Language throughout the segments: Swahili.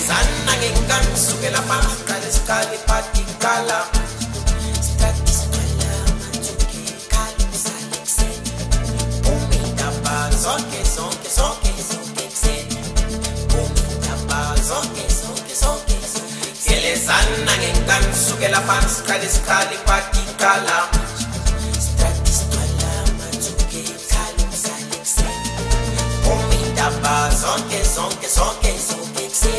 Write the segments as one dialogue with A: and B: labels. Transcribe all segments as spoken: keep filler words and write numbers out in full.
A: Sana ngengan suke la pasta de scali pati kala. Statis kala manjuke kalu salexen. Umita ba zonke zonke zonke zonke xen. Umita ba zonke zonke zonke zonke. Kele sana ngengan suke la pasta de scali pati kala. Statis kala manjuke kalu salexen. Umita ba zonke zonke zonke zonke xen.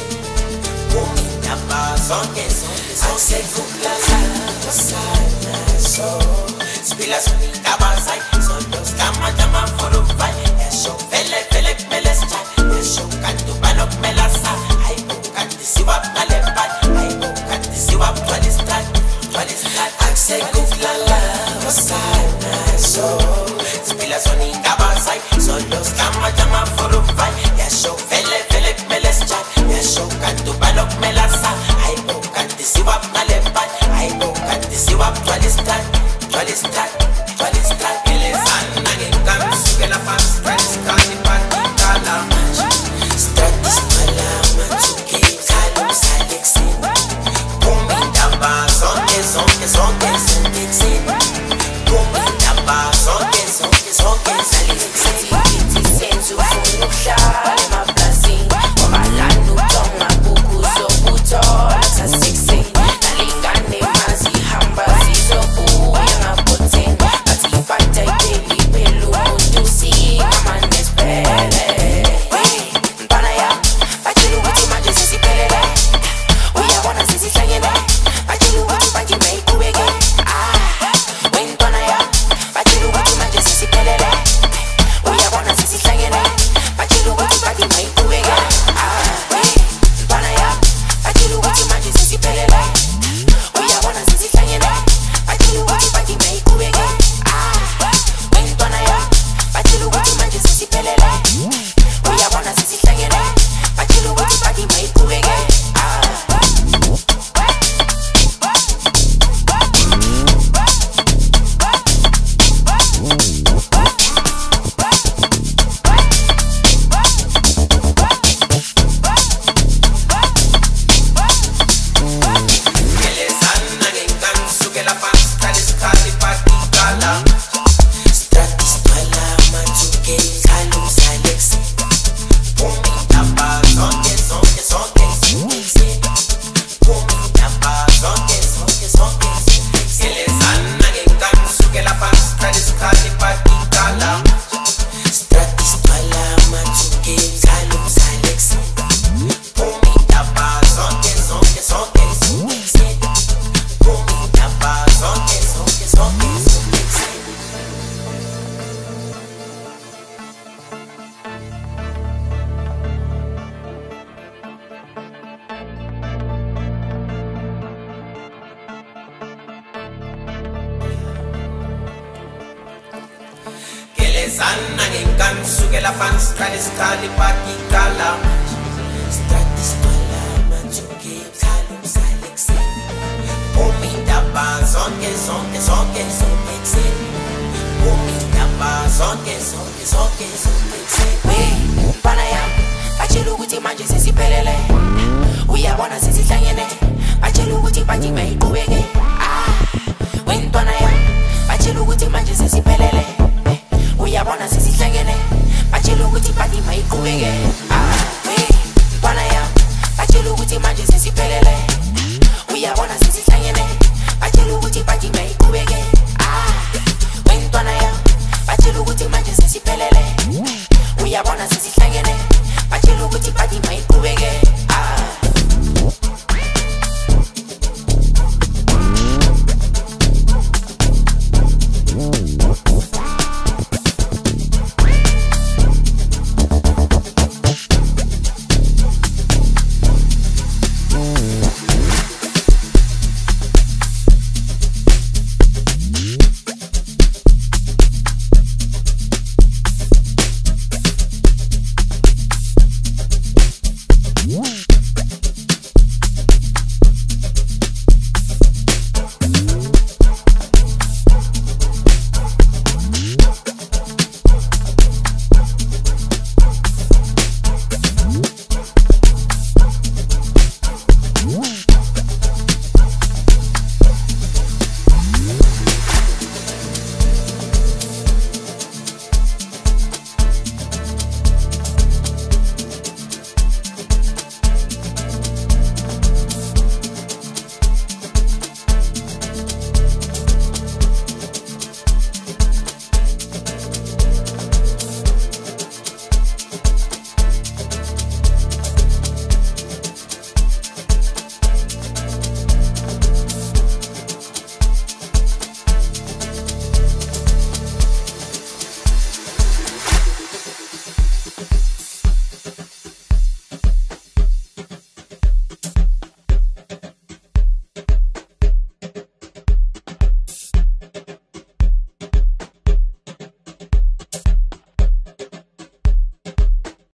A: Zonke, zonke, zonke, kukla sana sana so. Spila sonita basay, solos kama jama forufay. Yasho vele vele melescha, yasho kantu balok melasa. Ay bukanti siwap nalempay, ay bukanti siwap twalistan, twalistan. Akse kukla sana so. Spila sonita basay, solos kama jama forufay. Yasho vele vele melescha, yasho kantu balok melasa. Siwap nalempay, ay bukanti siwap twalistan, twalistan, twalistan. Ele sana ngengan suke la pasta twalistan pati kala. Statis kala manjuke kalu salexen. Kuminda ba zonke zonke zonke zonke xen. Kuminda ba zonke zonke zonke salexen.
B: Iti senzu funu hlale maplazini. Wabalanu tonga buku zobutola sasixen.
A: Sana ngengan suke la pasta de scali pati kala. Statis kala manjuke kalu salexen. Umita ba zonke zonke zonke zonke xen. Umita ba zonke zonke zonke zonke xen.
B: We panaya, bachelu ukuthi manje sesiphelele. Uyabona sesihlangene, bachelu ukuthi manje mayiqhubeke. Ah, wentwana ya, bachelu ukuthi manje sesiphelele. Uyabona sesihlangene, bachelu ukuthi party mayiqhubeke. Ah, we bana ya, bachelu ukuthi manje sesiphelele. Uyabona sesihlangene, bachelu ukuthi party mayiqhubeke. Ah, wentwana ya, bachelu ukuthi manje sesiphelele. Uyabona sesihlangene, bachelu ukuthi party mayiqhubeke.